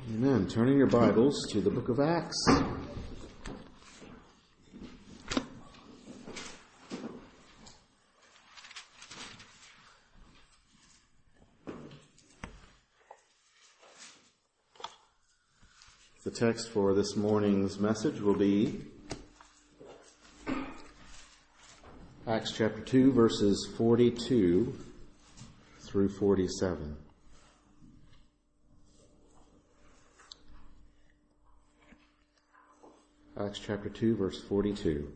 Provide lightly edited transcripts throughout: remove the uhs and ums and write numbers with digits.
Amen. Turning your Bibles to the book of Acts. The text for this morning's message will be Acts chapter 2, verses 42 through 47. Acts chapter 2, verse 42.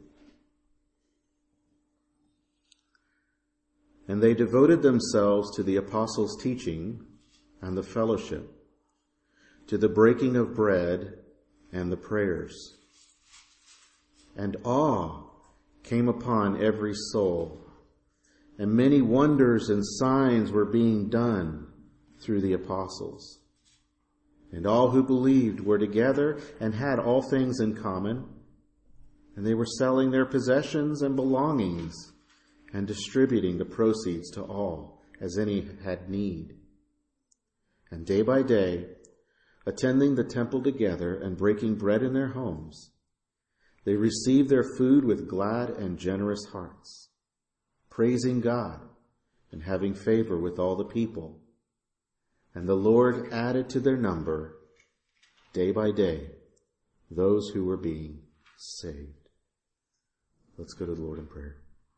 And they devoted themselves to the apostles' teaching and the fellowship, to the breaking of bread and the prayers. And awe came upon every soul, and many wonders and signs were being done through the apostles. And all who believed were together and had all things in common, and they were selling their possessions and belongings and distributing the proceeds to all as any had need. And day by day, attending the temple together and breaking bread in their homes, they received their food with glad and generous hearts, praising God and having favor with all the people. And the Lord added to their number, day by day, those who were being saved. Let's go to the Lord in prayer.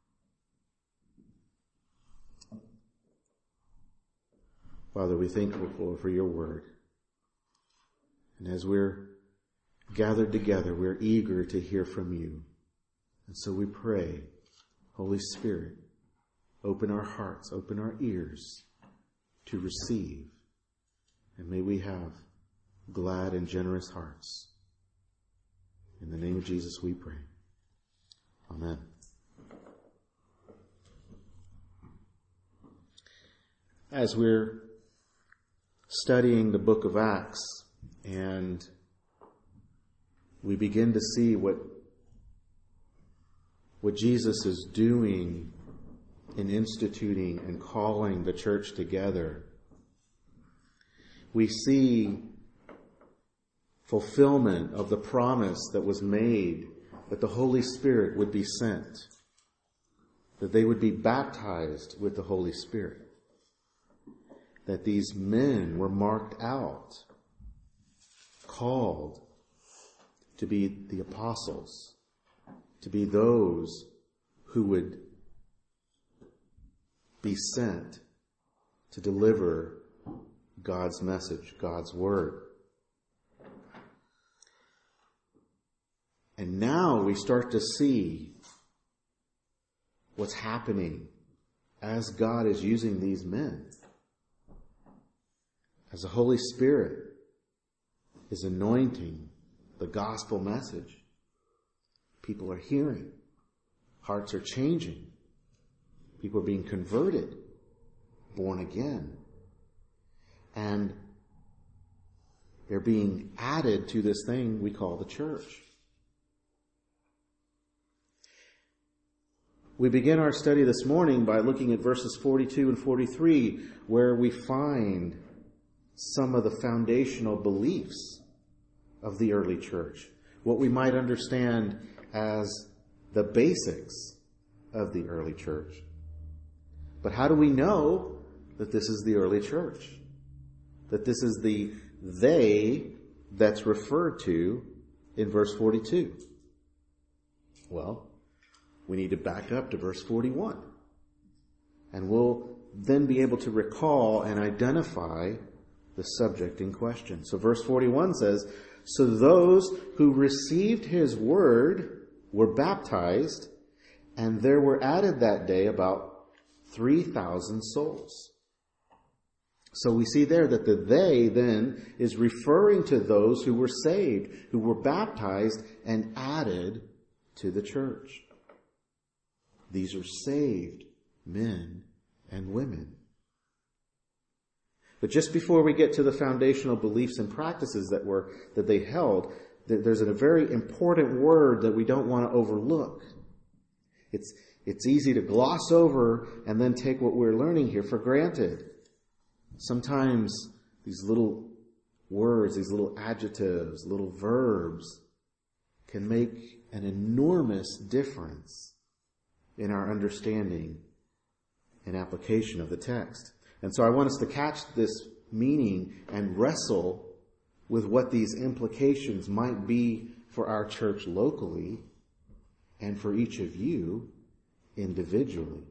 Father, we thank you for your word. And as we're gathered together, we're eager to hear from you. And so we pray, Holy Spirit, open our hearts, open our ears to receive. And may we have glad and generous hearts. In the name of Jesus we pray. Amen. As we're studying the book of Acts and we begin to see what Jesus is doing in instituting and calling the church together, we see fulfillment of the promise that was made that the Holy Spirit would be sent, that they would be baptized with the Holy Spirit, that these men were marked out, called to be the apostles, to be those who would be sent to deliver God's message, God's word. And now we start to see what's happening as God is using these men. As the Holy Spirit is anointing the gospel message, people are hearing, hearts are changing, people are being converted, born again. And they're being added to this thing we call the church. We begin our study this morning by looking at verses 42 and 43, where we find some of the foundational beliefs of the early church, what we might understand as the basics of the early church. But how do we know that this is the early church? That this is the they that's referred to in verse 42? Well, we need to back up to verse 41. And we'll then be able to recall and identify the subject in question. So verse 41 says, "So those who received his word were baptized, and there were added that day about 3,000 souls." So we see there that the they then is referring to those who were saved, who were baptized and added to the church. These are saved men and women. But just before we get to the foundational beliefs and practices that they held, there's a very important word that we don't want to overlook. It's easy to gloss over and then take what we're learning here for granted. Sometimes these little words, these little adjectives, little verbs, can make an enormous difference in our understanding and application of the text. And so I want us to catch this meaning and wrestle with what these implications might be for our church locally and for each of you individually.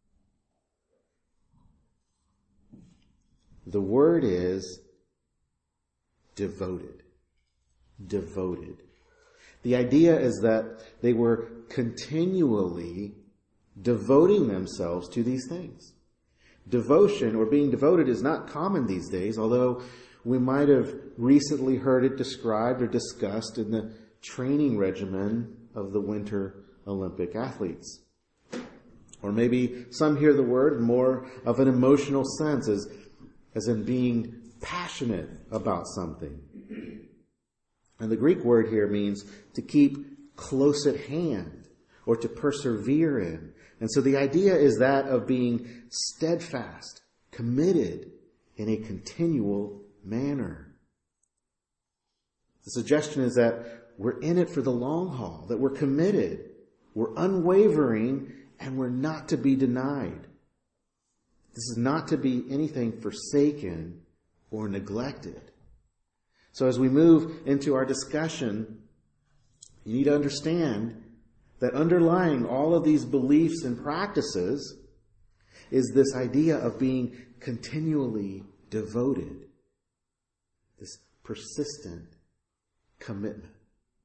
The word is devoted. Devoted. The idea is that they were continually devoting themselves to these things. Devotion or being devoted is not common these days, although we might have recently heard it described or discussed in the training regimen of the Winter Olympic athletes. Or maybe some hear the word more of an emotional sense, as in being passionate about something. And the Greek word here means to keep close at hand or to persevere in. And so the idea is that of being steadfast, committed in a continual manner. The suggestion is that we're in it for the long haul, that we're committed, we're unwavering, and we're not to be denied. This is not to be anything forsaken or neglected. So as we move into our discussion, you need to understand that underlying all of these beliefs and practices is this idea of being continually devoted, this persistent commitment.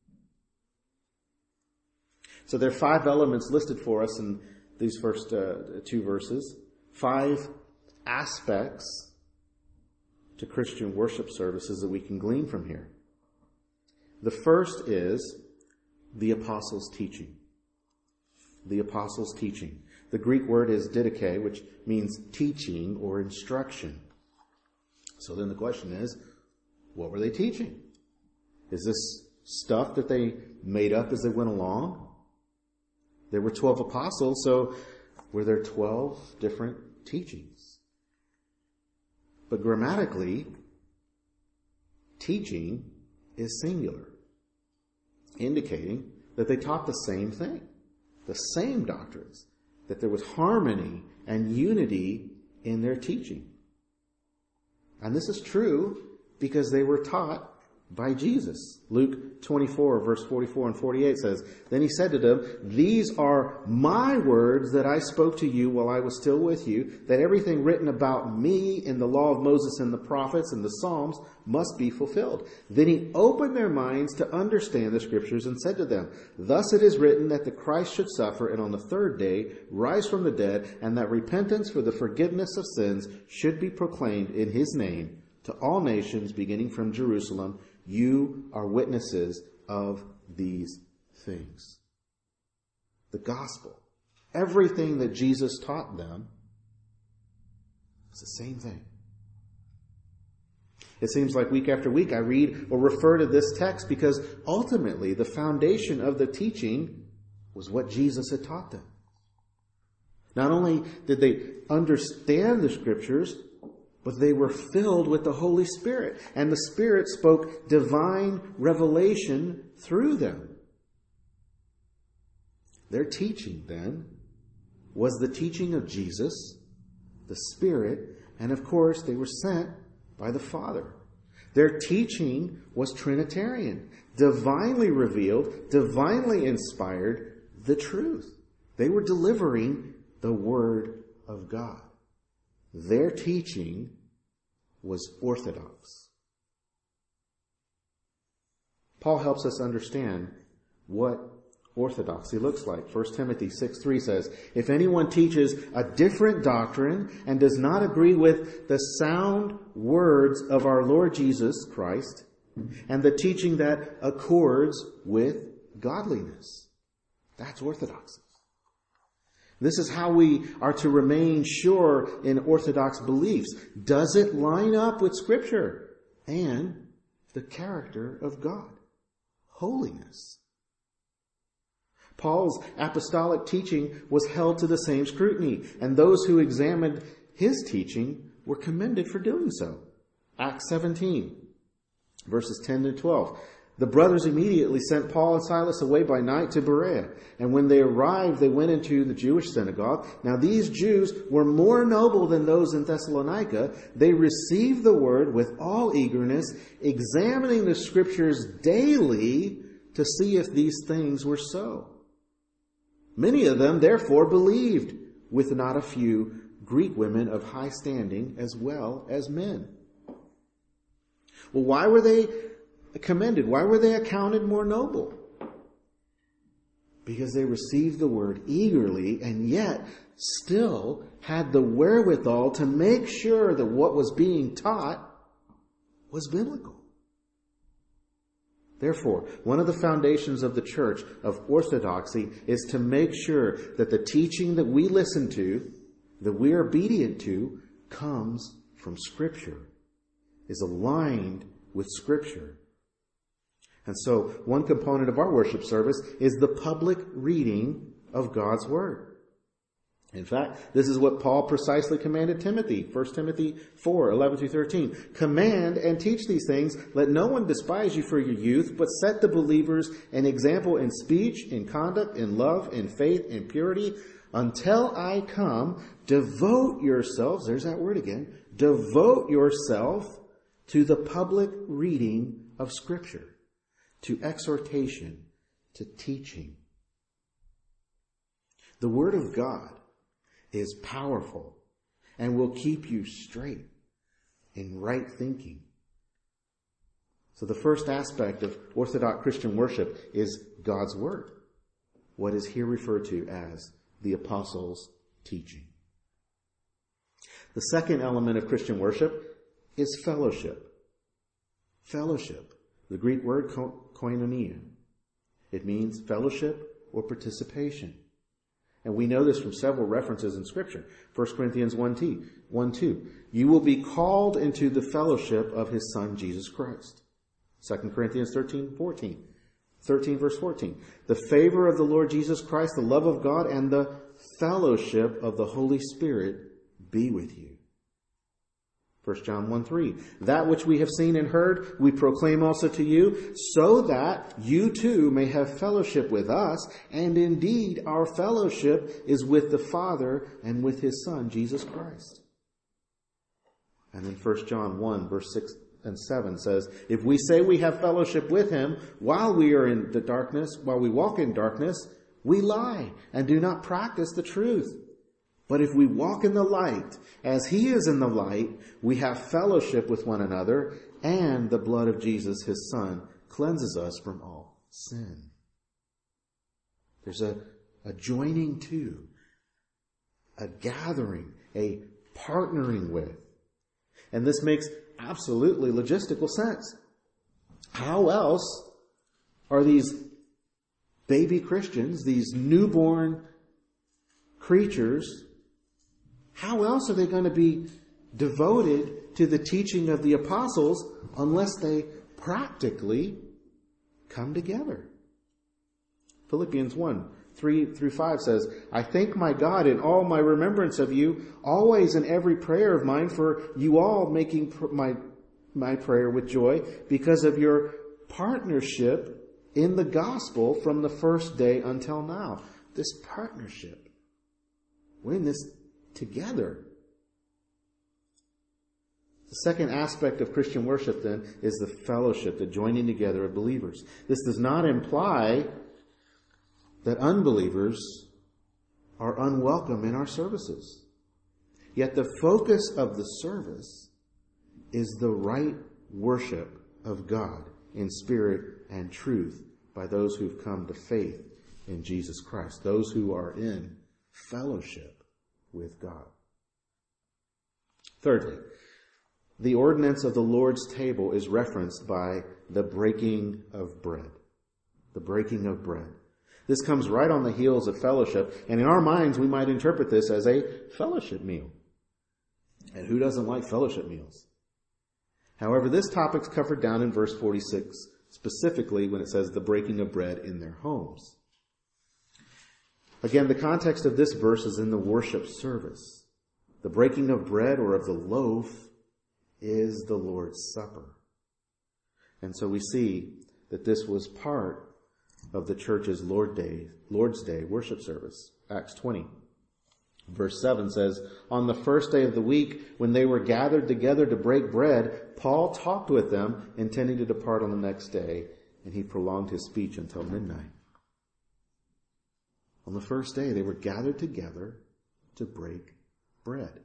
So there are 5 elements listed for us in these first 2 verses, 5 aspects to Christian worship services that we can glean from here. The first is the apostles' teaching. The apostles' teaching. The Greek word is didache, which means teaching or instruction. So then the question is, what were they teaching? Is this stuff that they made up as they went along? There were 12 apostles, so were there 12 different teachings? But grammatically, teaching is singular, indicating that they taught the same thing, the same doctrines, that there was harmony and unity in their teaching. And this is true because they were taught by Jesus. Luke 24, verse 44 and 48 says, "Then he said to them, 'These are my words that I spoke to you while I was still with you, that everything written about me in the law of Moses and the prophets and the Psalms must be fulfilled.' Then he opened their minds to understand the scriptures and said to them, 'Thus it is written that the Christ should suffer and on the third day rise from the dead, and that repentance for the forgiveness of sins should be proclaimed in his name to all nations, beginning from Jerusalem. You are witnesses of these things.'" The gospel, everything that Jesus taught them, is the same thing. It seems like week after week I read or refer to this text because ultimately the foundation of the teaching was what Jesus had taught them. Not only did they understand the scriptures, but they were filled with the Holy Spirit, and the Spirit spoke divine revelation through them. Their teaching, then, was the teaching of Jesus, the Spirit, and of course they were sent by the Father. Their teaching was Trinitarian, divinely revealed, divinely inspired, the truth. They were delivering the Word of God. Their teaching was orthodox. Paul helps us understand what orthodoxy looks like. 1 Timothy 6:3 says, "If anyone teaches a different doctrine and does not agree with the sound words of our Lord Jesus Christ and the teaching that accords with godliness," that's orthodoxy. This is how we are to remain sure in orthodox beliefs. Does it line up with Scripture and the character of God? Holiness. Paul's apostolic teaching was held to the same scrutiny, and those who examined his teaching were commended for doing so. Acts 17. Verses 10 to 12. The brothers immediately sent Paul and Silas away by night to Berea. And when they arrived, they went into the Jewish synagogue. Now these Jews were more noble than those in Thessalonica. They received the word with all eagerness, examining the scriptures daily to see if these things were so. Many of them therefore believed, with not a few Greek women of high standing as well as men. Well, why were they commended? Why were they accounted more noble? Because they received the word eagerly and yet still had the wherewithal to make sure that what was being taught was biblical. Therefore, one of the foundations of the church of orthodoxy is to make sure that the teaching that we listen to, that we are obedient to, comes from Scripture, is aligned with Scripture. And so, one component of our worship service is the public reading of God's Word. In fact, this is what Paul precisely commanded Timothy. 1 Timothy 4, 11 through 13. Command and teach these things. Let no one despise you for your youth, but set the believers an example in speech, in conduct, in love, in faith, in purity. Until I come, devote yourselves, there's that word again, devote yourself to the public reading of Scripture, to exhortation, to teaching. The Word of God is powerful and will keep you straight in right thinking. So the first aspect of Orthodox Christian worship is God's Word, what is here referred to as the Apostles' teaching. The second element of Christian worship is fellowship. Fellowship. The Greek word koinonia. It means fellowship or participation. And we know this from several references in Scripture. 1 Corinthians 1:2. You will be called into the fellowship of His Son, Jesus Christ. 2 Corinthians 13:14. 13 verse 14. The favor of the Lord Jesus Christ, the love of God, and the fellowship of the Holy Spirit be with you. 1 John 1:3. That which we have seen and heard, we proclaim also to you, so that you too may have fellowship with us. And indeed, our fellowship is with the Father and with His Son, Jesus Christ. And then 1 John 1, verse 6 and 7 says, if we say we have fellowship with Him while we are in the darkness, while we walk in darkness, we lie and do not practice the truth. But if we walk in the light, as He is in the light, we have fellowship with one another, and the blood of Jesus, His Son, cleanses us from all sin. There's a joining to, a gathering, a partnering with. And this makes absolutely logistical sense. How else are these baby Christians, these newborn creatures, how else are they going to be devoted to the teaching of the apostles unless they practically come together? Philippians 1, 3 through 5 says, I thank my God in all my remembrance of you, always in every prayer of mine, for you all making my prayer with joy because of your partnership in the gospel from the first day until now. This partnership. We're in this together. The second aspect of Christian worship then is the fellowship, the joining together of believers. This does not imply that unbelievers are unwelcome in our services. Yet the focus of the service is the right worship of God in spirit and truth by those who've come to faith in Jesus Christ, those who are in fellowship with God. Thirdly, the ordinance of the Lord's table is referenced by the breaking of bread. The breaking of bread. This comes right on the heels of fellowship, and in our minds we might interpret this as a fellowship meal. And who doesn't like fellowship meals? However, this topic's covered down in verse 46, specifically when it says the breaking of bread in their homes. Again, the context of this verse is in the worship service. The breaking of bread or of the loaf is the Lord's Supper. And so we see that this was part of the church's Lord's Day worship service. Acts 20. Verse 7 says, on the first day of the week, when they were gathered together to break bread, Paul talked with them, intending to depart on the next day, and he prolonged his speech until midnight. On the first day, they were gathered together to break bread.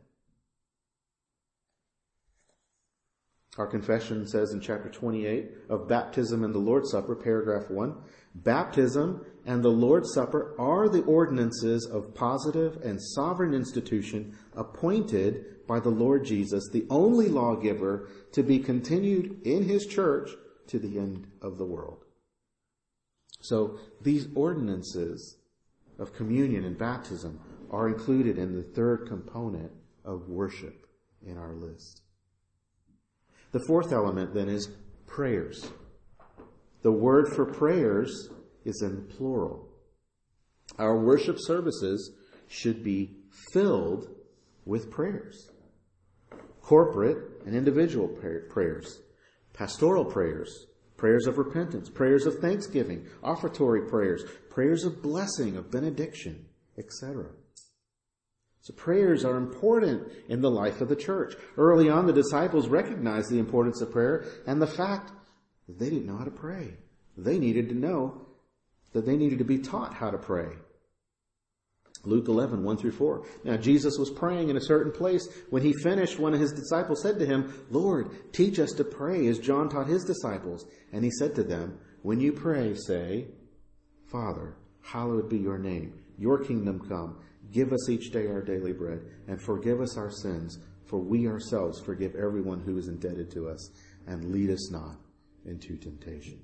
Our confession says in chapter 28 of baptism and the Lord's Supper, paragraph 1, baptism and the Lord's Supper are the ordinances of positive and sovereign institution appointed by the Lord Jesus, the only lawgiver, to be continued in his church to the end of the world. So these ordinances of communion and baptism are included in the third component of worship in our list. The fourth element then is prayers. The word for prayers is in the plural. Our worship services should be filled with prayers. Corporate and individual prayers, pastoral prayers, prayers of repentance, prayers of thanksgiving, offertory prayers, prayers of blessing, of benediction, etc. So prayers are important in the life of the church. Early on, the disciples recognized the importance of prayer and the fact that they didn't know how to pray. They needed to know that they needed to be taught how to pray. Luke 11, 1 through 4. Now, Jesus was praying in a certain place. When he finished, one of his disciples said to him, Lord, teach us to pray as John taught his disciples. And he said to them, when you pray, say, Father, hallowed be your name. Your kingdom come. Give us each day our daily bread, and forgive us our sins, for we ourselves forgive everyone who is indebted to us, and lead us not into temptation.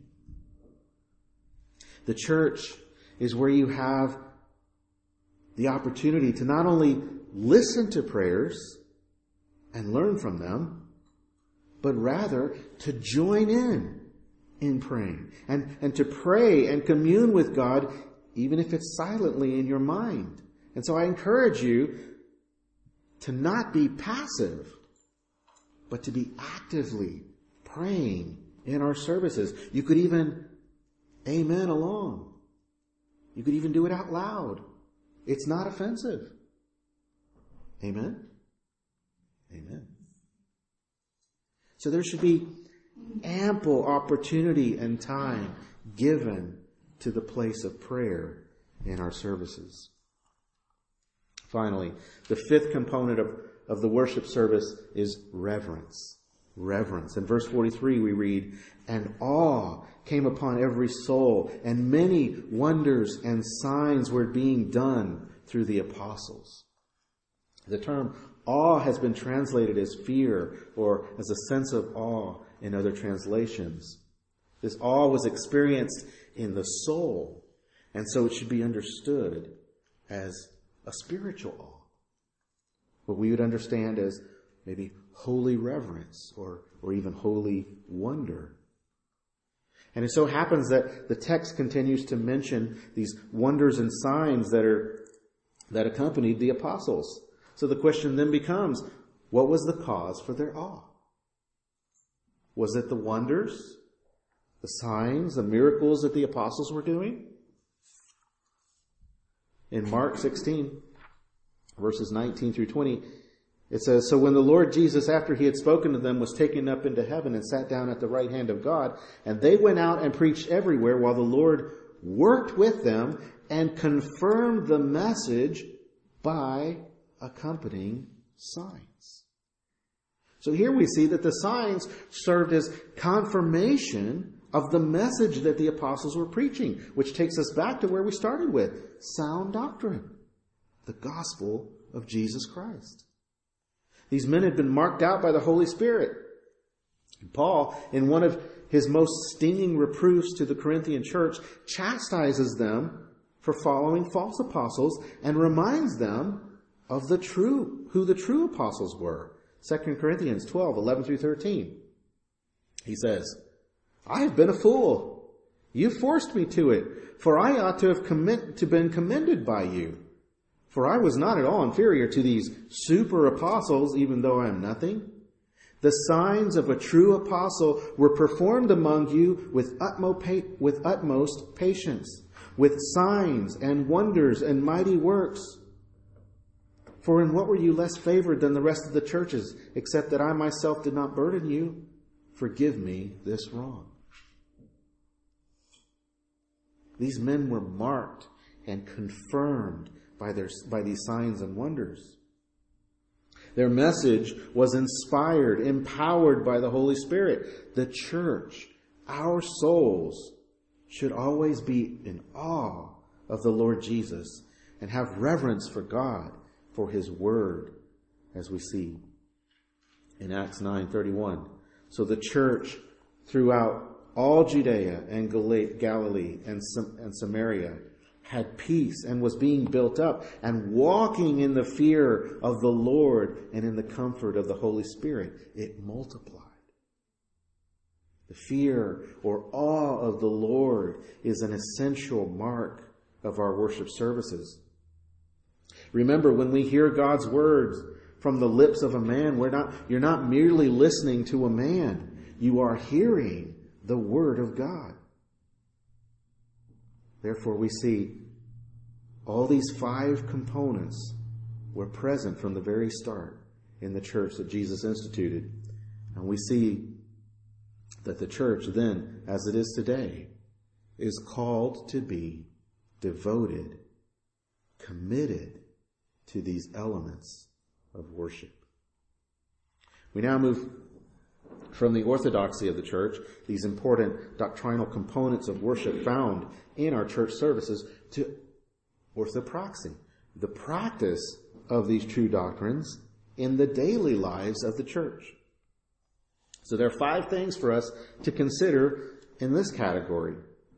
The church is where you have the opportunity to not only listen to prayers and learn from them, but rather to join in praying, and to pray and commune with God, even if it's silently in your mind. And so I encourage you to not be passive, but to be actively praying in our services. You could even amen along. You could even do it out loud. It's not offensive. Amen? Amen. So there should be ample opportunity and time given to the place of prayer in our services. Finally, the fifth component of the worship service is reverence. Reverence. In verse 43 we read, and awe came upon every soul, and many wonders and signs were being done through the apostles. The term awe has been translated as fear or as a sense of awe in other translations. This awe was experienced in the soul, and so it should be understood as a spiritual awe, what we would understand as maybe holy reverence or even holy wonder. And it so happens that the text continues to mention these wonders and signs that accompanied the apostles. So the question then becomes, what was the cause for their awe? Was it the wonders, the signs, the miracles that the apostles were doing? In Mark 16, verses 19 through 20, it says, so when the Lord Jesus, after he had spoken to them, was taken up into heaven and sat down at the right hand of God, and they went out and preached everywhere while the Lord worked with them and confirmed the message by accompanying signs. So here we see that the signs served as confirmation of the message that the apostles were preaching, which takes us back to where we started with, sound doctrine, the gospel of Jesus Christ. These men had been marked out by the Holy Spirit. Paul, in one of his most stinging reproofs to the Corinthian church, chastises them for following false apostles and reminds them of who the true apostles were. 2 Corinthians 12, 11 through 13. He says, I have been a fool. You forced me to it, for I ought to have been commended by you. For I was not at all inferior to these super apostles, even though I am nothing. The signs of a true apostle were performed among you with utmost patience, with signs and wonders and mighty works. For in what were you less favored than the rest of the churches, except that I myself did not burden you? Forgive me this wrong. These men were marked and confirmed by these signs and wonders. Their message was inspired, empowered by the Holy Spirit. The church, our souls, should always be in awe of the Lord Jesus and have reverence for God, for His Word, as we see in Acts 9:31. So the church throughout all Judea and Galilee and Samaria had peace and was being built up and walking in the fear of the Lord and in the comfort of the Holy Spirit. It multiplied. The fear or awe of the Lord is an essential mark of our worship services. Remember, when we hear God's words from the lips of a man, you're not merely listening to a man. You are hearing the Word of God. Therefore, we see all these 5 components were present from the very start in the church that Jesus instituted. And we see that the church then, as it is today, is called to be devoted, committed to these elements of worship. We now move from the orthodoxy of the church, these important doctrinal components of worship found in our church services, to orthopraxy, the practice of these true doctrines in the daily lives of the church. So there are 5 things for us to consider in this category.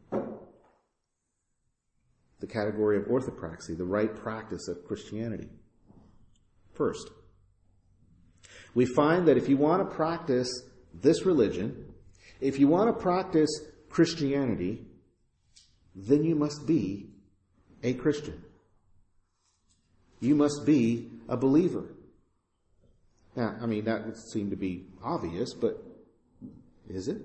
The category of orthopraxy, the right practice of Christianity. First, we find that if you want to practice this religion, if you want to practice Christianity, then you must be a Christian. You must be a believer. Now, that would seem to be obvious, but is it?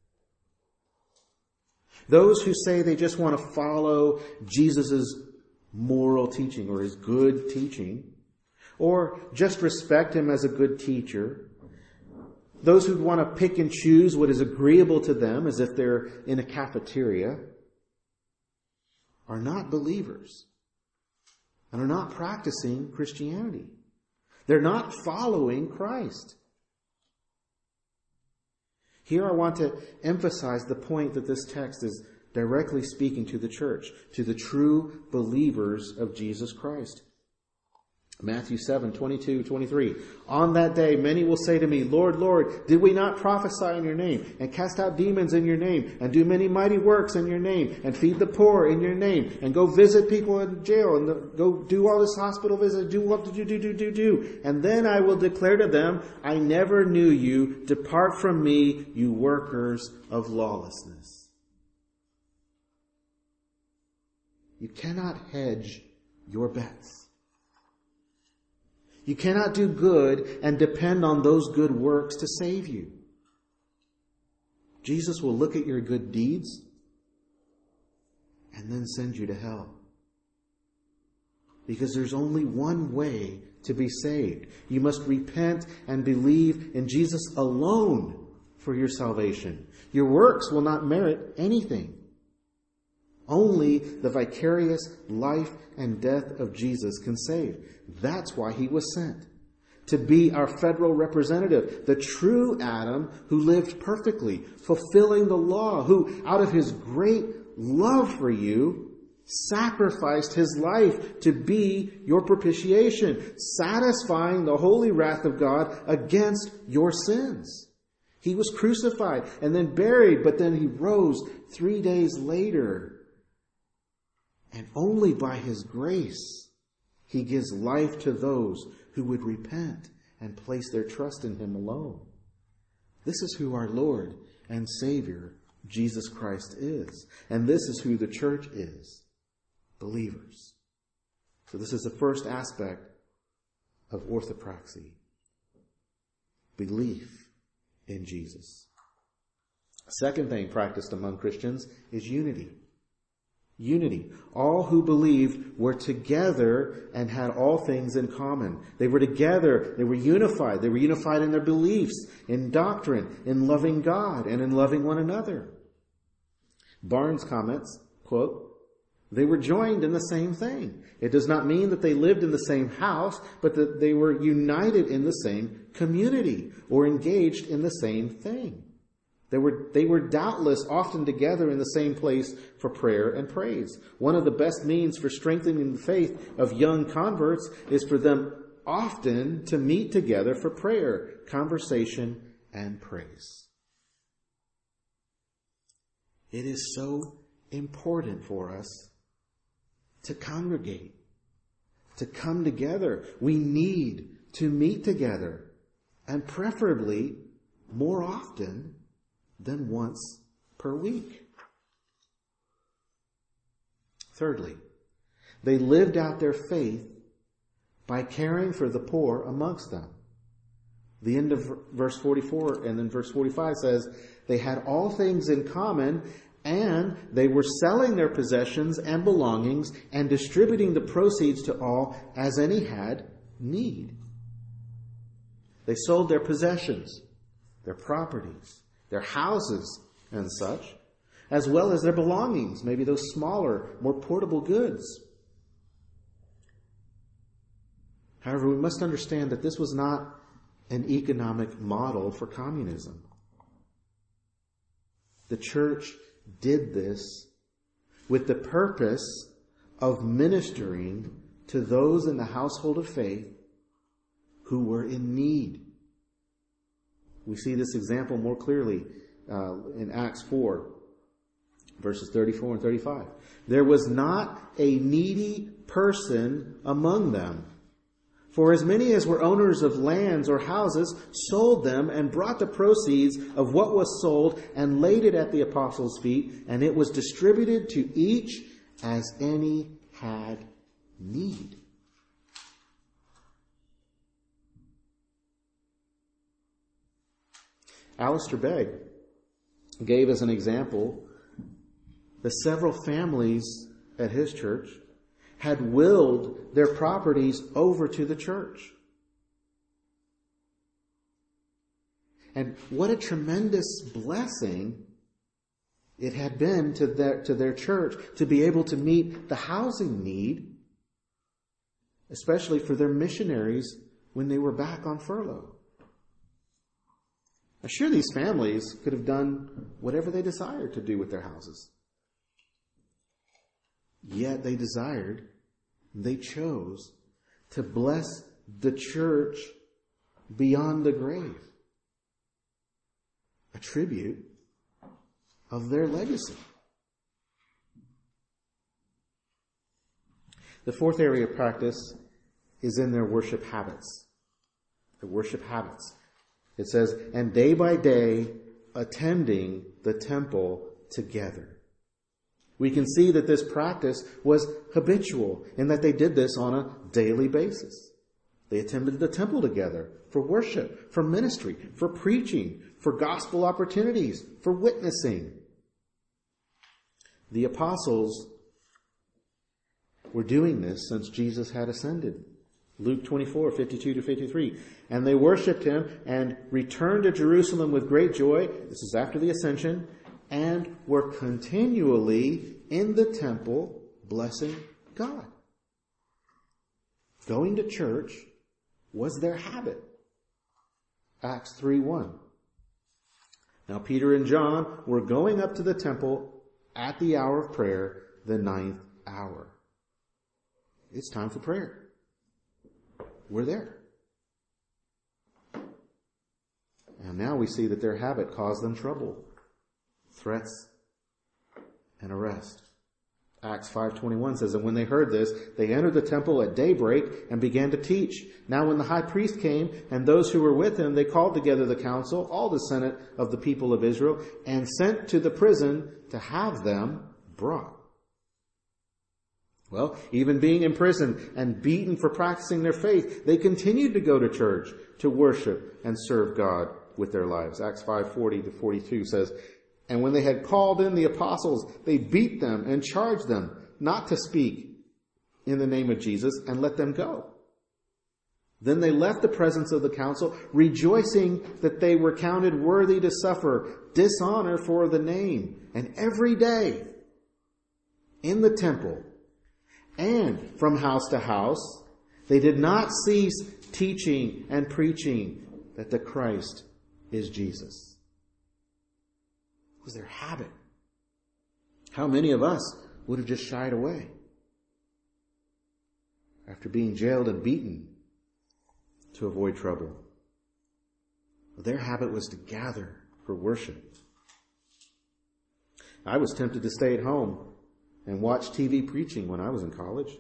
Those who say they just want to follow Jesus' moral teaching or His good teaching, or just respect Him as a good teacher, those who want to pick and choose what is agreeable to them as if they're in a cafeteria, are not believers and are not practicing Christianity. They're not following Christ. Here I want to emphasize the point that this text is directly speaking to the church, to the true believers of Jesus Christ. Matthew 7:22-23. On that day, many will say to me, Lord, Lord, did we not prophesy in your name, and cast out demons in your name, and do many mighty works in your name, and feed the poor in your name, and go visit people in jail, and go do all this hospital visit, do what did you do. And then I will declare to them, I never knew you. Depart from me, you workers of lawlessness. You cannot hedge your bets. You cannot do good and depend on those good works to save you. Jesus will look at your good deeds and then send you to hell. Because there's only one way to be saved. You must repent and believe in Jesus alone for your salvation. Your works will not merit anything. Only the vicarious life and death of Jesus can save. That's why He was sent. To be our federal representative. The true Adam who lived perfectly, fulfilling the law, who out of His great love for you, sacrificed His life to be your propitiation, satisfying the holy wrath of God against your sins. He was crucified and then buried, but then He rose 3 days later. And only by His grace, He gives life to those who would repent and place their trust in Him alone. This is who our Lord and Savior, Jesus Christ, is. And this is who the church is. Believers. So this is the first aspect of orthopraxy. Belief in Jesus. Second thing practiced among Christians is unity. Unity. All who believed were together and had all things in common. They were together. They were unified. They were unified in their beliefs, in doctrine, in loving God, and in loving one another. Barnes comments, quote, "They were joined in the same thing. It does not mean that they lived in the same house, but that they were united in the same community or engaged in the same thing. They were doubtless often together in the same place for prayer and praise. One of the best means for strengthening the faith of young converts is for them often to meet together for prayer, conversation, and praise." It is so important for us to congregate, to come together. We need to meet together, and preferably more often than once per week. Thirdly, they lived out their faith by caring for the poor amongst them. The end of verse 44 and then verse 45 says, "They had all things in common, and they were selling their possessions and belongings and distributing the proceeds to all as any had need." They sold their possessions, their properties, their houses and such, as well as their belongings, maybe those smaller, more portable goods. However, we must understand that this was not an economic model for communism. The church did this with the purpose of ministering to those in the household of faith who were in need. We see this example more clearly in Acts 4, verses 34 and 35. "There was not a needy person among them. For as many as were owners of lands or houses sold them and brought the proceeds of what was sold and laid it at the apostles' feet, and it was distributed to each as any had need." Alistair Begg gave as an example the several families at his church had willed their properties over to the church. And what a tremendous blessing it had been to their church to be able to meet the housing need, especially for their missionaries when they were back on furlough. I'm sure these families could have done whatever they desired to do with their houses. Yet they chose to bless the church beyond the grave. A tribute of their legacy. The fourth area of practice is in their worship habits. The worship habits. It says, "And day by day attending the temple together." We can see that this practice was habitual in that they did this on a daily basis. They attended the temple together for worship, for ministry, for preaching, for gospel opportunities, for witnessing. The apostles were doing this since Jesus had ascended. Luke 24, 52 to 53. "And they worshipped him and returned to Jerusalem with great joy." This is after the ascension. "And were continually in the temple blessing God." Going to church was their habit. Acts 3:1. "Now Peter and John were going up to the temple at the hour of prayer, the 9th hour." It's time for prayer. We're there. And now we see that their habit caused them trouble, threats, and arrest. Acts 5:21 says, "And when they heard this, they entered the temple at daybreak and began to teach. Now when the high priest came and those who were with him, they called together the council, all the senate of the people of Israel, and sent to the prison to have them brought." Well, even being imprisoned and beaten for practicing their faith, they continued to go to church to worship and serve God with their lives. Acts 5:40 to 42 says, "And when they had called in the apostles, they beat them and charged them not to speak in the name of Jesus, and let them go. Then they left the presence of the council, rejoicing that they were counted worthy to suffer dishonor for the name. And every day in the temple and from house to house, they did not cease teaching and preaching that the Christ is Jesus." It was their habit. How many of us would have just shied away after being jailed and beaten to avoid trouble? Their habit was to gather for worship. I was tempted to stay at home and watch TV preaching when I was in college.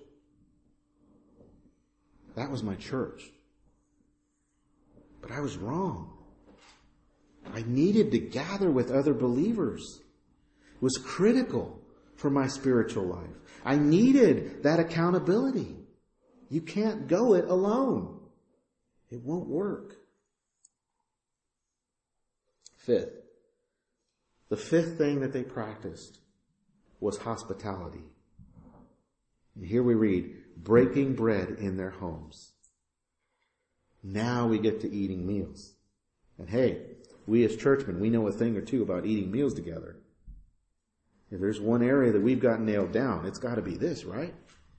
That was my church. But I was wrong. I needed to gather with other believers. It was critical for my spiritual life. I needed that accountability. You can't go it alone. It won't work. The fifth thing that they practiced was hospitality. And here we read, breaking bread in their homes. Now we get to eating meals. And hey, we as churchmen, we know a thing or two about eating meals together. If there's one area that we've got nailed down, it's got to be this, right?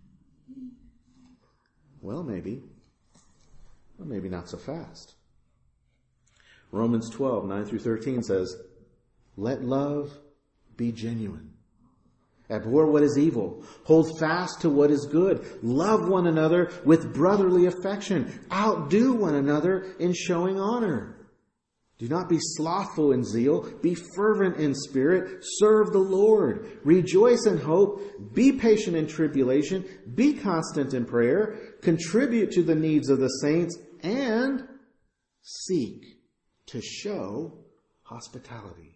Well, maybe. Well, maybe not so fast. Romans 12:9 through 13 says, "Let love be genuine. Abhor what is evil. Hold fast to what is good. Love one another with brotherly affection. Outdo one another in showing honor. Do not be slothful in zeal. Be fervent in spirit. Serve the Lord. Rejoice in hope. Be patient in tribulation. Be constant in prayer. Contribute to the needs of the saints. And seek to show hospitality."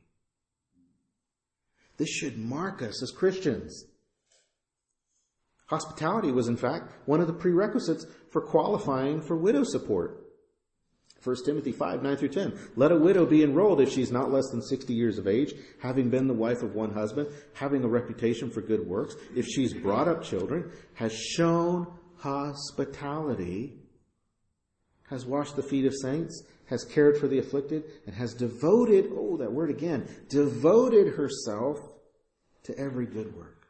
This should mark us as Christians. Hospitality was, in fact, one of the prerequisites for qualifying for widow support. 1 Timothy 5:9 through 10. "Let a widow be enrolled if she's not less than 60 years of age, having been the wife of one husband, having a reputation for good works, if she's brought up children, has shown hospitality, has washed the feet of saints, has cared for the afflicted, and has devoted," oh, that word again, devoted herself to every good work.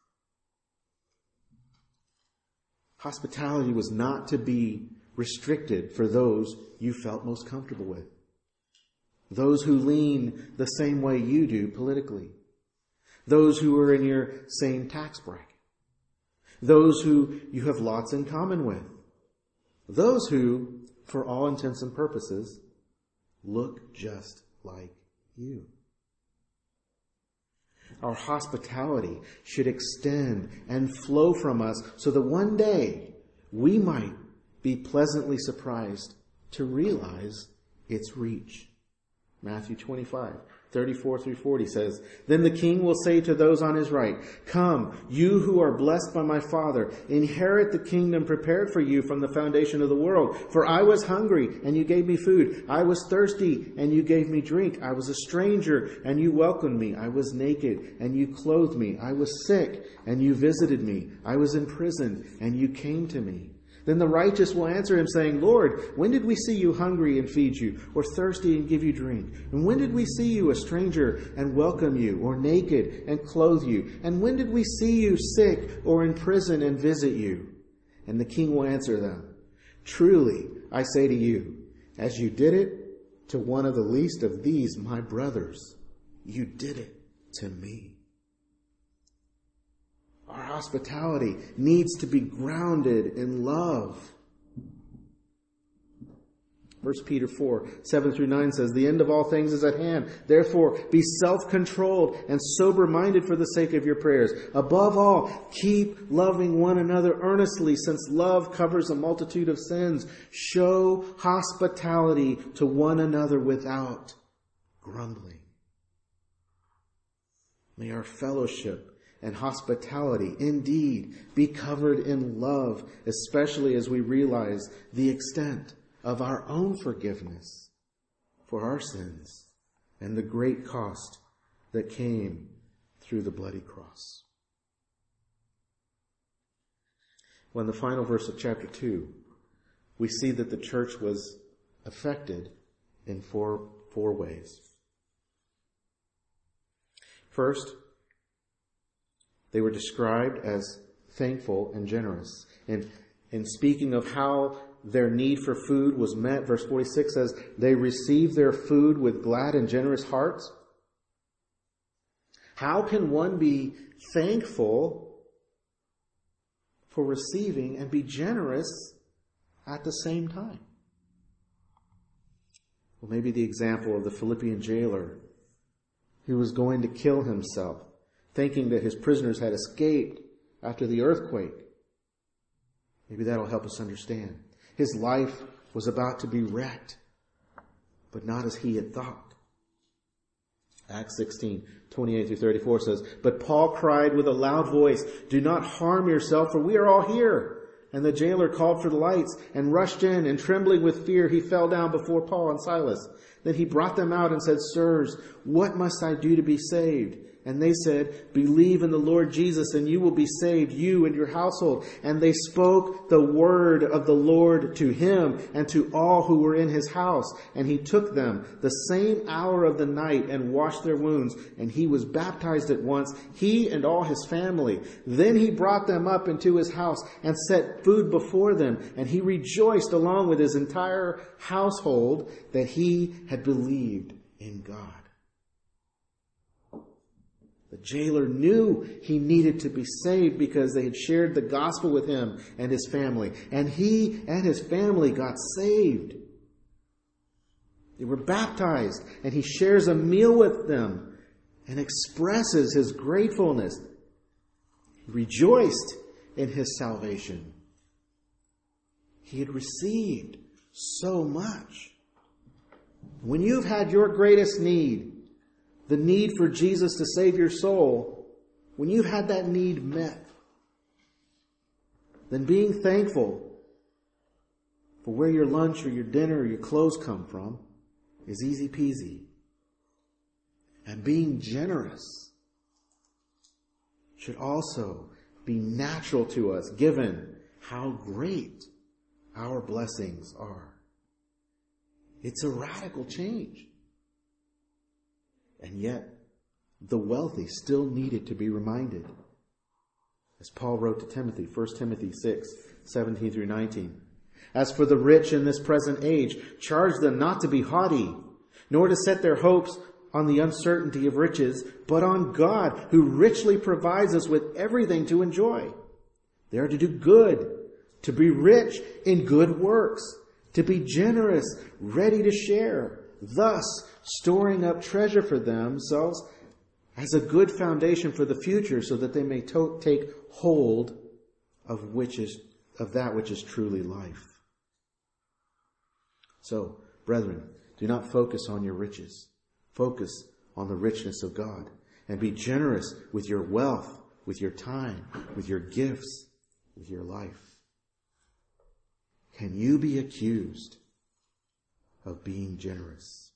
Hospitality was not to be restricted for those you felt most comfortable with. Those who lean the same way you do politically. Those who are in your same tax bracket. Those who you have lots in common with. Those who, for all intents and purposes, look just like you. Our hospitality should extend and flow from us so that one day we might be pleasantly surprised to realize its reach. Matthew 25:34 through 40 says, "Then the king will say to those on his right, 'Come, you who are blessed by my Father, inherit the kingdom prepared for you from the foundation of the world. For I was hungry, and you gave me food. I was thirsty, and you gave me drink. I was a stranger, and you welcomed me. I was naked, and you clothed me. I was sick, and you visited me. I was in prison, and you came to me.' Then the righteous will answer him, saying, 'Lord, when did we see you hungry and feed you, or thirsty and give you drink? And when did we see you a stranger and welcome you, or naked and clothe you? And when did we see you sick or in prison and visit you?' And the king will answer them, 'Truly, I say to you, as you did it to one of the least of these, my brothers, you did it to me.'" Our hospitality needs to be grounded in love. 1 Peter 4:7 through 9 says, "The end of all things is at hand. Therefore, be self-controlled and sober-minded for the sake of your prayers. Above all, keep loving one another earnestly, since love covers a multitude of sins. Show hospitality to one another without grumbling." May our fellowship and hospitality indeed be covered in love, especially as we realize the extent of our own forgiveness for our sins and the great cost that came through the bloody cross. Well, in the final verse of chapter 2, we see that the church was affected in four ways. First, they were described as thankful and generous. And in speaking of how their need for food was met, verse 46 says, they received their food with glad and generous hearts. How can one be thankful for receiving and be generous at the same time? Well, maybe the example of the Philippian jailer who was going to kill himself, thinking that his prisoners had escaped after the earthquake. Maybe that'll help us understand. His life was about to be wrecked, but not as he had thought. Acts 16:28-34 says, "But Paul cried with a loud voice, 'Do not harm yourself, for we are all here.' And the jailer called for the lights and rushed in, and trembling with fear, he fell down before Paul and Silas. Then he brought them out and said, 'Sirs, what must I do to be saved?' And they said, 'Believe in the Lord Jesus, and you will be saved, you and your household.' And they spoke the word of the Lord to him and to all who were in his house. And he took them the same hour of the night and washed their wounds. And he was baptized at once, he and all his family. Then he brought them up into his house and set food before them. And he rejoiced along with his entire household that he had believed in God." The jailer knew he needed to be saved because they had shared the gospel with him and his family. And he and his family got saved. They were baptized, and he shares a meal with them and expresses his gratefulness. He rejoiced in his salvation. He had received so much. When you've had your greatest need, the need for Jesus to save your soul, when you've had that need met, then being thankful for where your lunch or your dinner or your clothes come from is easy peasy. And being generous should also be natural to us, given how great our blessings are. It's a radical change. And yet, the wealthy still needed to be reminded. As Paul wrote to Timothy, 1 Timothy 6:17-19. "As for the rich in this present age, charge them not to be haughty, nor to set their hopes on the uncertainty of riches, but on God, who richly provides us with everything to enjoy. They are to do good, to be rich in good works, to be generous, ready to share, thus storing up treasure for themselves as a good foundation for the future, so that they may take hold of that which is truly life." So, brethren, do not focus on your riches. Focus on the richness of God, and be generous with your wealth, with your time, with your gifts, with your life. Can you be accused of being generous?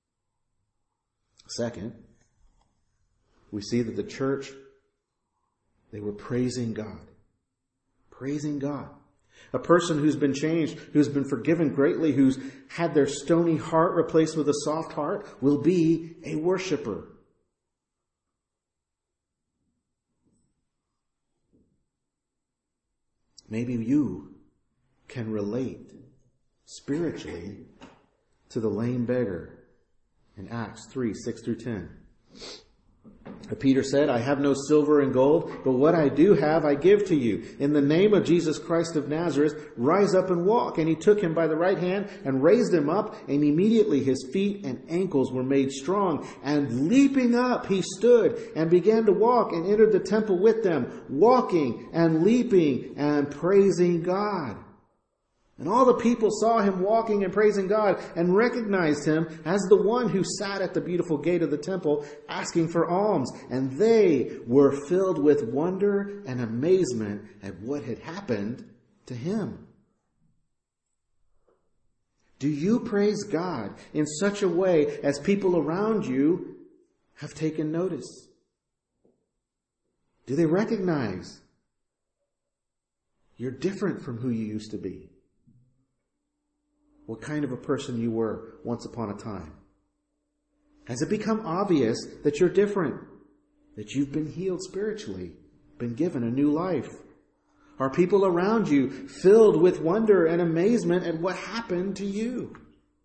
Second, we see that the church, they were praising God. Praising God. A person who's been changed, who's been forgiven greatly, who's had their stony heart replaced with a soft heart, will be a worshiper. Maybe you can relate spiritually to the lame beggar in Acts 3:6-10. Peter said, "I have no silver and gold, but what I do have I give to you. In the name of Jesus Christ of Nazareth, rise up and walk." And he took him by the right hand and raised him up, and immediately his feet and ankles were made strong. And leaping up, he stood and began to walk, and entered the temple with them, walking and leaping and praising God. And all the people saw him walking and praising God, and recognized him as the one who sat at the beautiful gate of the temple asking for alms. And they were filled with wonder and amazement at what had happened to him. Do you praise God in such a way as people around you have taken notice? Do they recognize you're different from who you used to be? What kind of a person you were once upon a time? Has it become obvious that you're different? That you've been healed spiritually, been given a new life? Are people around you filled with wonder and amazement at what happened to you?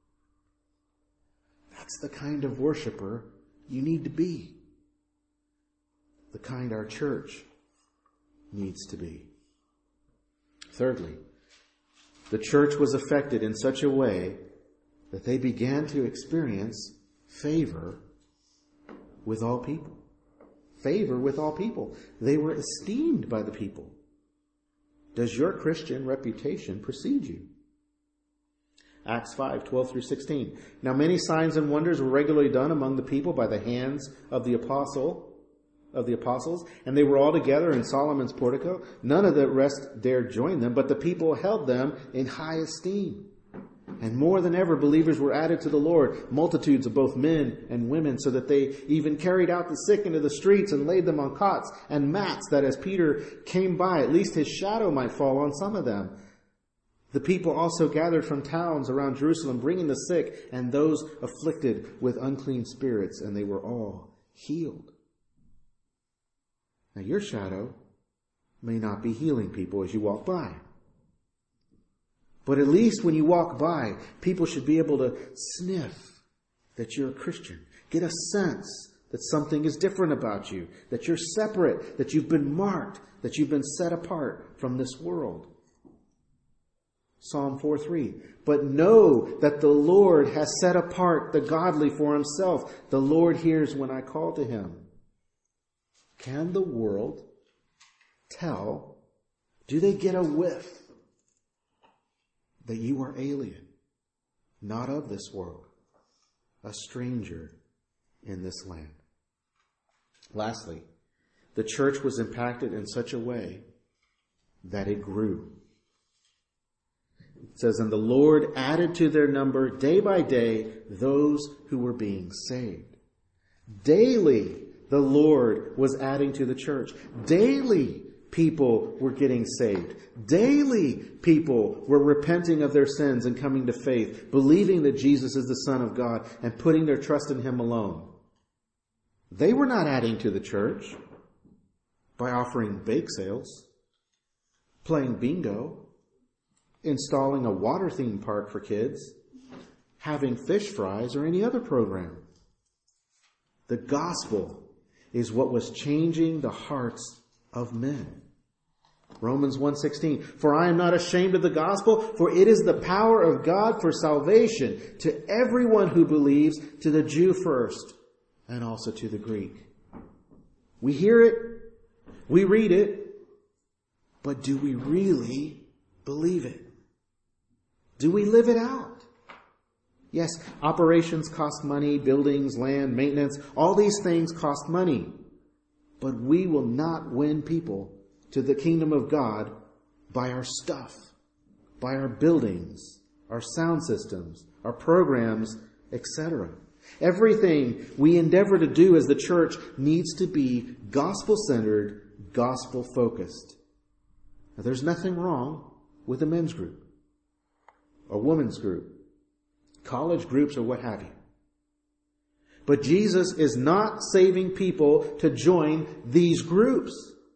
That's the kind of worshiper you need to be. The kind our church needs to be. Thirdly, the church was affected in such a way that they began to experience favor with all people. Favor with all people. They were esteemed by the people. Does your Christian reputation precede you? Acts 5:12-16. Now many signs and wonders were regularly done among the people by the hands of the apostles, and they were all together in Solomon's portico. None of the rest dared join them, but the people held them in high esteem. And more than ever, believers were added to the Lord, multitudes of both men and women, so that they even carried out the sick into the streets and laid them on cots and mats, that as Peter came by, at least his shadow might fall on some of them. The people also gathered from towns around Jerusalem, bringing the sick and those afflicted with unclean spirits, and they were all healed. Now, your shadow may not be healing people as you walk by. But at least when you walk by, people should be able to sniff that you're a Christian. Get a sense that something is different about you, that you're separate, that you've been marked, that you've been set apart from this world. Psalm 4:3. But know that the Lord has set apart the godly for himself. The Lord hears when I call to him. Can the world tell? Do they get a whiff that you are alien, not of this world, a stranger in this land? Lastly, the church was impacted in such a way that it grew. It says, and the Lord added to their number day by day those who were being saved. Daily, the Lord was adding to the church. Daily, people were getting saved. Daily, people were repenting of their sins and coming to faith, believing that Jesus is the Son of God and putting their trust in him alone. They were not adding to the church by offering bake sales, playing bingo, installing a water theme park for kids, having fish fries, or any other program. The gospel is what was changing the hearts of men. Romans 1:16, for I am not ashamed of the gospel, for it is the power of God for salvation to everyone who believes, to the Jew first, and also to the Greek. We hear it, we read it, but do we really believe it? Do we live it out? Yes, operations cost money, buildings, land, maintenance, all these things cost money. But we will not win people to the kingdom of God by our stuff, by our buildings, our sound systems, our programs, etc. Everything we endeavor to do as the church needs to be gospel-centered, gospel-focused. Now, there's nothing wrong with a men's group, a women's group, college groups, or what have you. But Jesus is not saving people to join these groups.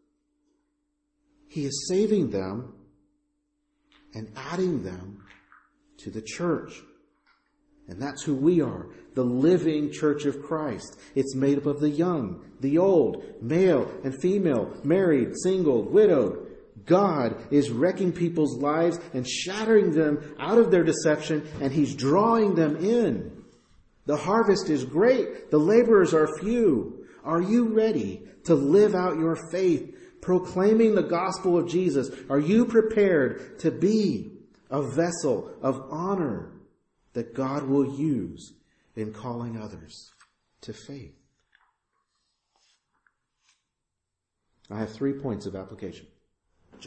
He is saving them and adding them to the church. And that's who we are, the living church of Christ. It's made up of the young, the old, male and female, married, single, widowed. God is wrecking people's lives and shattering them out of their deception, and He's drawing them in. The harvest is great. The laborers are few. Are you ready to live out your faith, proclaiming the gospel of Jesus? Are you prepared to be a vessel of honor that God will use in calling others to faith? I have 3 points of application. Just 3. Point number 1.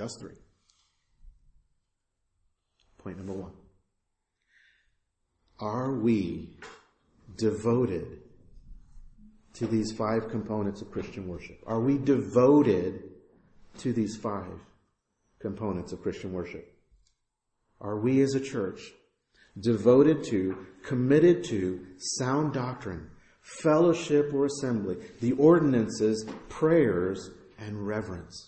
Are we devoted to these 5 components of Christian worship? Are we devoted to these 5 components of Christian worship? Are we as a church devoted to, committed to sound doctrine, fellowship or assembly, the ordinances, prayers, and reverence?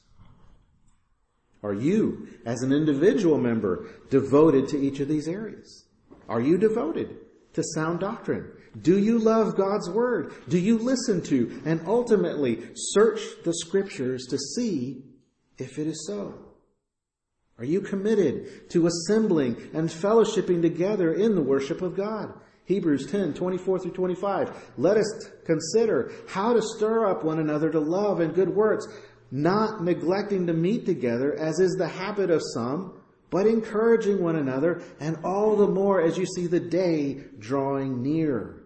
Are you, as an individual member, devoted to each of these areas? Are you devoted to sound doctrine? Do you love God's Word? Do you listen to and ultimately search the Scriptures to see if it is so? Are you committed to assembling and fellowshipping together in the worship of God? Hebrews 10, 24 through 25. Let us consider how to stir up one another to love and good works, not neglecting to meet together, as is the habit of some, but encouraging one another, and all the more as you see the day drawing near.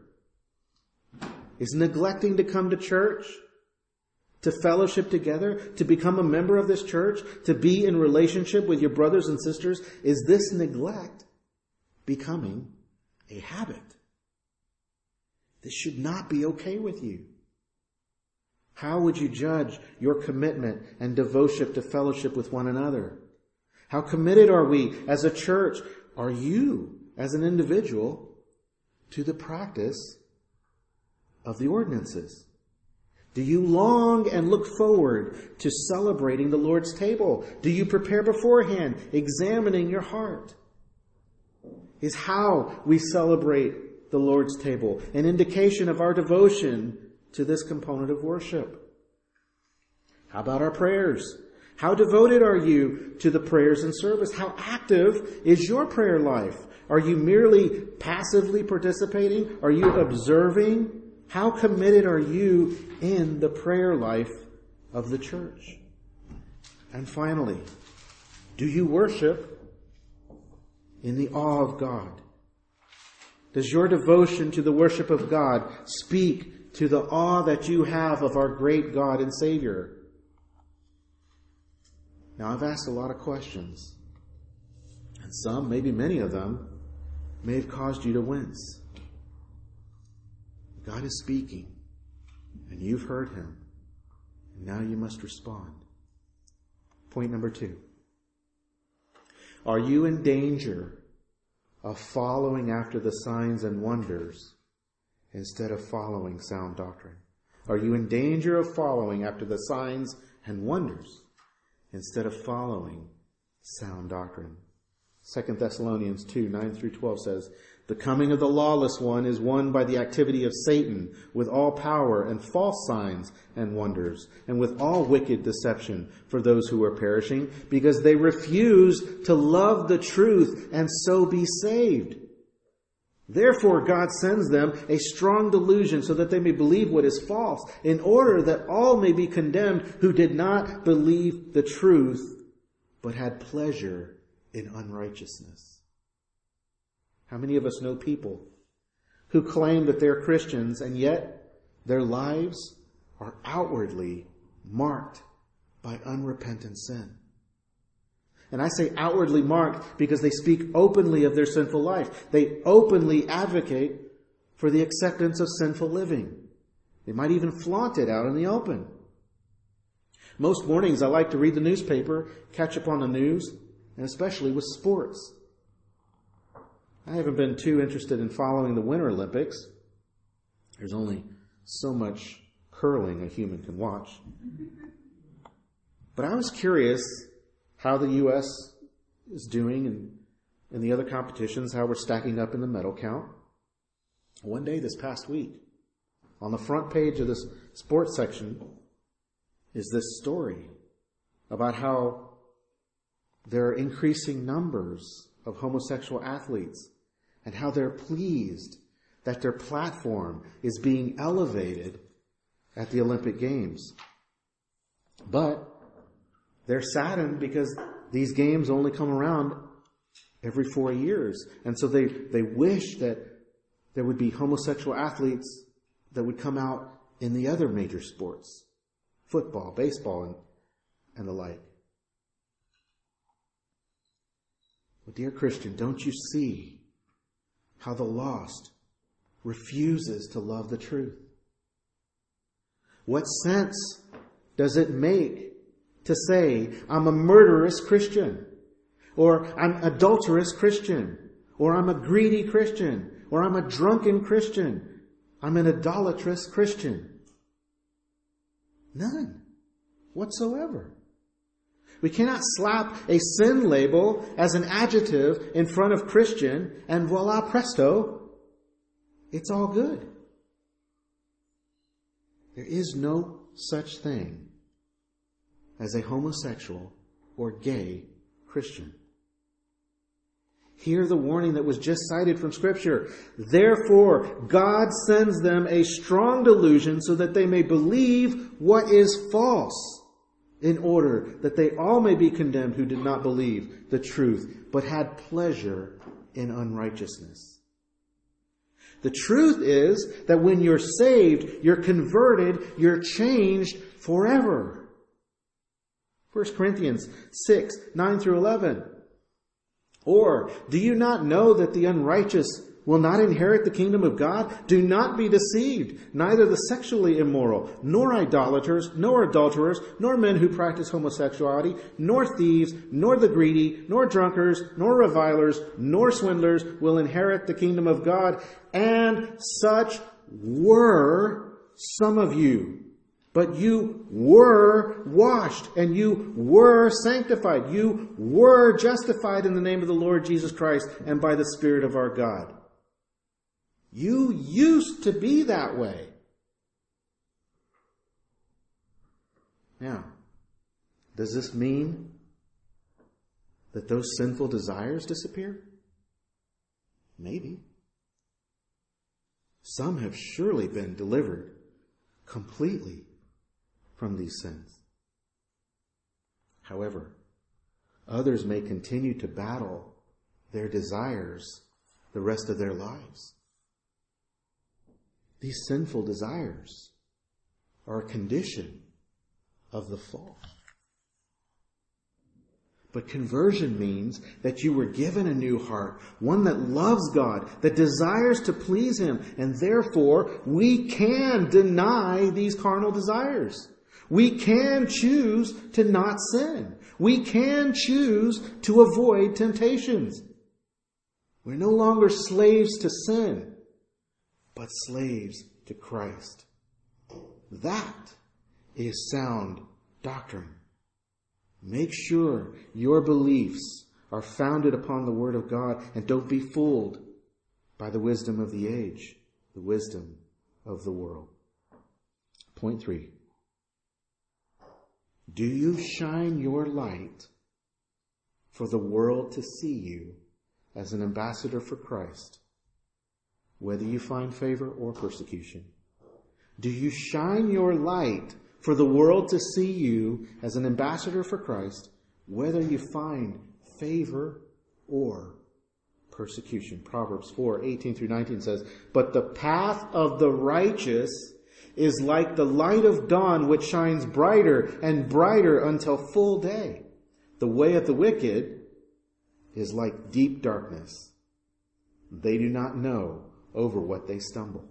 Is neglecting to come to church, to fellowship together, to become a member of this church, to be in relationship with your brothers and sisters, is this neglect becoming a habit? This should not be okay with you. How would you judge your commitment and devotion to fellowship with one another? How committed are we as a church? Are you, as an individual, to the practice of the ordinances? Do you long and look forward to celebrating the Lord's table? Do you prepare beforehand, examining your heart? Is how we celebrate the Lord's table an indication of our devotion to this component of worship? How about our prayers? How devoted are you to the prayers and service? How active is your prayer life? Are you merely passively participating? Are you observing? How committed are you in the prayer life of the church? And finally, do you worship in the awe of God? Does your devotion to the worship of God speak to the awe that you have of our great God and Savior? Now, I've asked a lot of questions, and some, maybe many of them, may have caused you to wince. God is speaking, and you've heard Him, and now you must respond. Point number 2. Are you in danger of following after the signs and wonders instead of following sound doctrine? Are you in danger of following after the signs and wonders instead of following sound doctrine? 2 Thessalonians 2, 9 through 12 says, "The coming of the lawless one is won by the activity of Satan with all power and false signs and wonders, and with all wicked deception for those who are perishing, because they refuse to love the truth and so be saved. Therefore God sends them a strong delusion so that they may believe what is false, in order that all may be condemned who did not believe the truth, but had pleasure in unrighteousness." How many of us know people who claim that they're Christians and yet their lives are outwardly marked by unrepentant sin? And I say outwardly marked because they speak openly of their sinful life. They openly advocate for the acceptance of sinful living. They might even flaunt it out in the open. Most mornings I like to read the newspaper, catch up on the news, and especially with sports. I haven't been too interested in following the Winter Olympics. There's only so much curling a human can watch. But I was curious how the U.S. is doing in the other competitions, how we're stacking up in the medal count. One day this past week, on the front page of this sports section, is this story about how there are increasing numbers of homosexual athletes and how they're pleased that their platform is being elevated at the Olympic Games. But they're saddened because these games only come around every 4 years. And so they wish that there would be homosexual athletes that would come out in the other major sports, football, baseball, and the like. Well, dear Christian, don't you see how the lost refuses to love the truth. What sense does it make to say, I'm a murderous Christian, or I'm an adulterous Christian, or I'm a greedy Christian, or I'm a drunken Christian, I'm an idolatrous Christian? None whatsoever. We cannot slap a sin label as an adjective in front of Christian and voila presto, it's all good. There is no such thing as a homosexual or gay Christian. Hear the warning that was just cited from Scripture. Therefore, God sends them a strong delusion so that they may believe what is false, in order that they all may be condemned who did not believe the truth, but had pleasure in unrighteousness. The truth is that when you're saved, you're converted, you're changed forever. 1 Corinthians 6, 9 through 11. Or, do you not know that the unrighteous will not inherit the kingdom of God? Do not be deceived. Neither the sexually immoral, nor idolaters, nor adulterers, nor men who practice homosexuality, nor thieves, nor the greedy, nor drunkards, nor revilers, nor swindlers will inherit the kingdom of God. And such were some of you. But you were washed, and you were sanctified. You were justified in the name of the Lord Jesus Christ and by the Spirit of our God. You used to be that way. Now, does this mean that those sinful desires disappear? Maybe. Some have surely been delivered completely from these sins. However, others may continue to battle their desires the rest of their lives. These sinful desires are a condition of the fall. But conversion means that you were given a new heart, one that loves God, that desires to please Him, and therefore we can deny these carnal desires. We can choose to not sin. We can choose to avoid temptations. We're no longer slaves to sin, but slaves to Christ. That is sound doctrine. Make sure your beliefs are founded upon the Word of God, and don't be fooled by the wisdom of the age, the wisdom of the world. Point 3. Do you shine your light for the world to see you as an ambassador for Christ, whether you find favor or persecution? Do you shine your light for the world to see you as an ambassador for Christ, whether you find favor or persecution? Proverbs 4, 18 through 19 says, but the path of the righteous is like the light of dawn, which shines brighter and brighter until full day. The way of the wicked is like deep darkness. They do not know over what they stumble.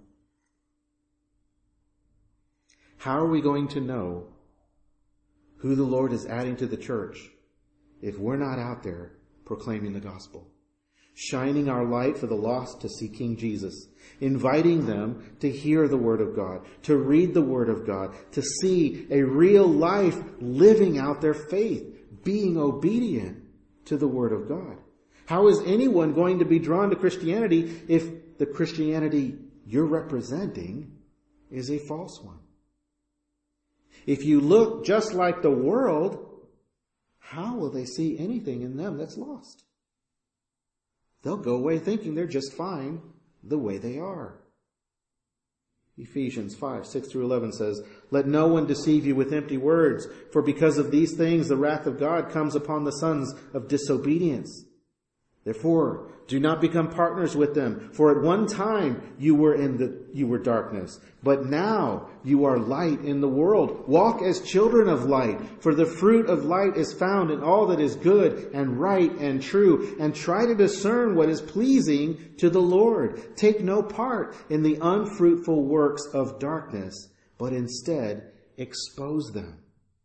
How are we going to know who the Lord is adding to the church if we're not out there proclaiming the gospel, shining our light for the lost to see King Jesus, inviting them to hear the Word of God, to read the Word of God, to see a real life living out their faith, being obedient to the Word of God? How is anyone going to be drawn to Christianity if the Christianity you're representing is a false one? If you look just like the world, how will they see anything in them that's lost? They'll go away thinking they're just fine the way they are. Ephesians 5, 6 through 11 says, let no one deceive you with empty words, for because of these things the wrath of God comes upon the sons of disobedience. Therefore, do not become partners with them. For at one time you were darkness, but now you are light in the world. Walk as children of light, for the fruit of light is found in all that is good and right and true. And try to discern what is pleasing to the Lord. Take no part in the unfruitful works of darkness, but instead expose them.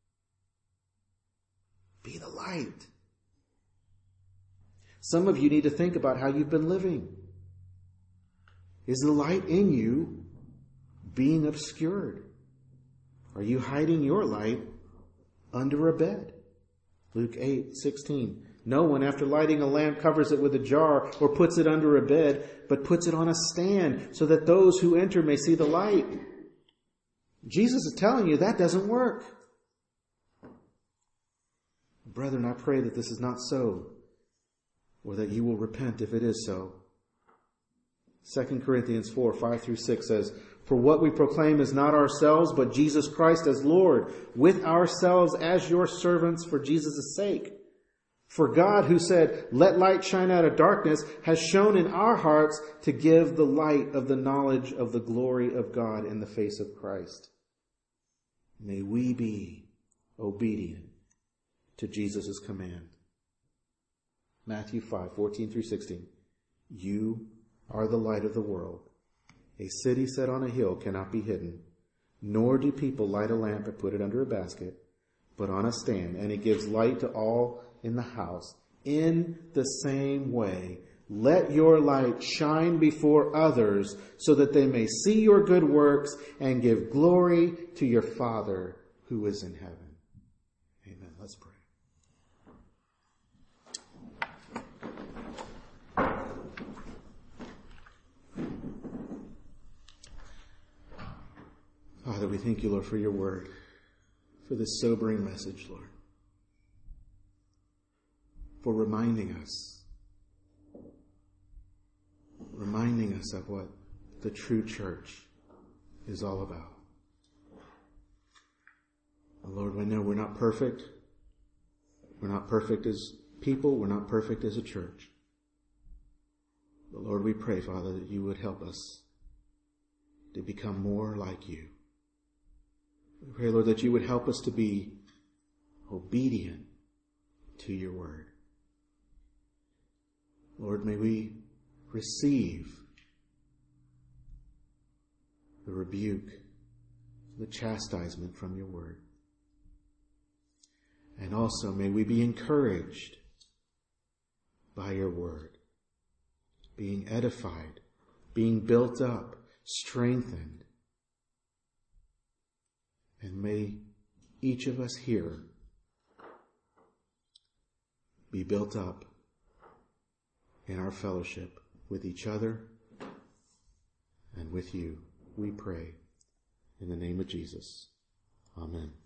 Be the light. Some of you need to think about how you've been living. Is the light in you being obscured? Are you hiding your light under a bed? Luke 8:16. No one, after lighting a lamp, covers it with a jar or puts it under a bed, but puts it on a stand so that those who enter may see the light. Jesus is telling you that doesn't work. Brethren, I pray that this is not so, or that you will repent if it is so. 2 Corinthians 4:5-6 says, For what we proclaim is not ourselves, but Jesus Christ as Lord, with ourselves as your servants for Jesus' sake. For God, who said, Let light shine out of darkness, has shone in our hearts to give the light of the knowledge of the glory of God in the face of Christ. May we be obedient to Jesus' command. Matthew 5:14-16. You are the light of the world. A city set on a hill cannot be hidden, nor do people light a lamp and put it under a basket, but on a stand, and it gives light to all in the house. In the same way, let your light shine before others so that they may see your good works and give glory to your Father who is in heaven. Amen. Let's pray. Father, we thank you, Lord, for your word, for this sobering message, Lord, for reminding us of what the true church is all about. And Lord, we know we're not perfect. We're not perfect as people. We're not perfect as a church. But Lord, we pray, Father, that you would help us to become more like you. We pray, Lord, that you would help us to be obedient to your word. Lord, may we receive the rebuke, the chastisement from your word. And also may we be encouraged by your word, being edified, being built up, strengthened. And may each of us here be built up in our fellowship with each other and with you. We pray in the name of Jesus. Amen.